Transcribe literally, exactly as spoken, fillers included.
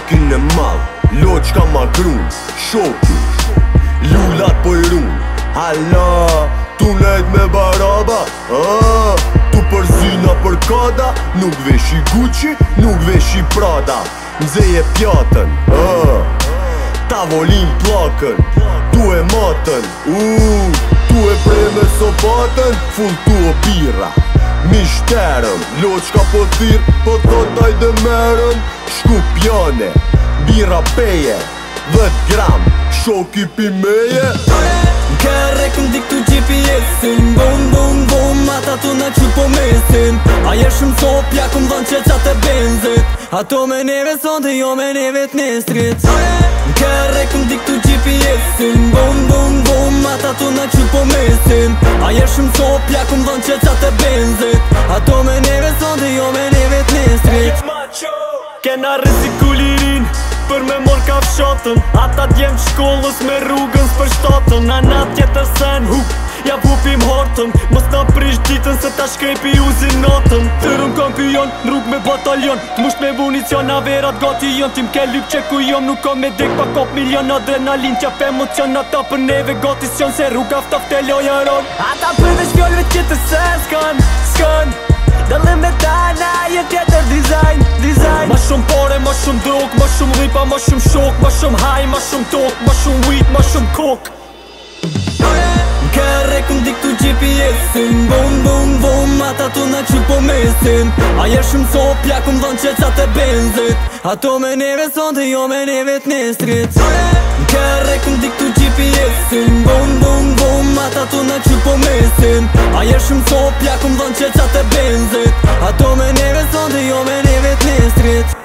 shokin e mal, loqka ma grun, shoki lullat po i run. Hala, tu nejt me baraba, ah, tu për zyna për kada, nuk vesh i Gucci, nuk vesh i Prada. Mzeje pjatën, ah, tavolin plakën, tu e matën, uh, tu e preme sopatën, full tu o birra. Mishterëm, loqka po thirë, po thotaj dhe merëm. Shkupjane, birra peje, dhët gram, shoki pimeje. Kërre këm dik tu G P S-in, bum bum bum, ata tu na qu po mesin. A jesh shumë sopja këm dhën që qatë e benzit, ato me neve sonde jo me neve t'nestrit. Kërre këm dik tu G P S-in, bum bum bum, ata tu na qu po mesin. A jesh shumë sopja këm dhën që qatë e benzit, ato me neve sonde jo me neve t'nestrit. Kena riziku lirin, për me mor ka fshatën. Ata djem shkollës me rrugën s'për shtatën. A na tjetër sen, hup, ja vupim hartën. Mos na prish ditën se ta shkrepi uzin natën. Tërëm kampion, n'rrug me batalion, t'musht me municion, a verat gati jon. Tim ke lyp që ku jom, nuk kom me dek pa kop milion. Adrenalin qap emocion, ata për neve gati s'jon, se rruga ftoft e lojaron. Ata për dhe shpjollve qëtë se s'kan, s'kan Dëllim me tajna, jet tjetër dizajn, dizajn. Ma shumë pare, ma shumë drog, ma shumë lipa, ma shumë shok, ma shumë haj, ma shumë tok, ma shumë weed, ma shumë kok. Kërre këm dik tu G P S-in, bum bum bum, ata tu na qu po mesin. A jesh shumë sopja këm dhën që qatë e benzit, ato me neve sonde jo me neve t'nestrit. Kërre këm dik tu G P S-in, bum bum bum, ata tu na qu po mesin. A jesh shumë sopja këm dhën që qatë e benzit, ato me neve sonde jo me neve t'nestrit.